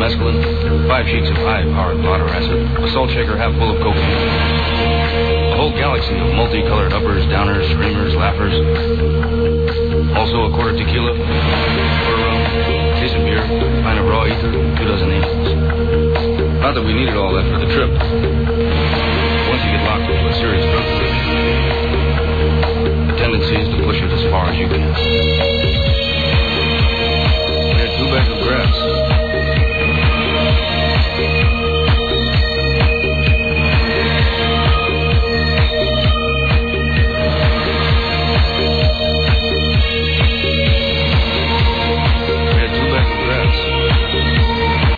mescaline, 5 sheets of high-powered blotter acid, a salt shaker half full of cocaine. A whole galaxy of multicolored uppers, downers, screamers, laughers. Also a quart of tequila, quarter rum, case of beer, pint of raw ether, 2 dozen angels. Not that we needed all that for the trip. Once you get locked into a serious drug addiction, the tendency is to push it as far as you can. We had 2 bags of grass.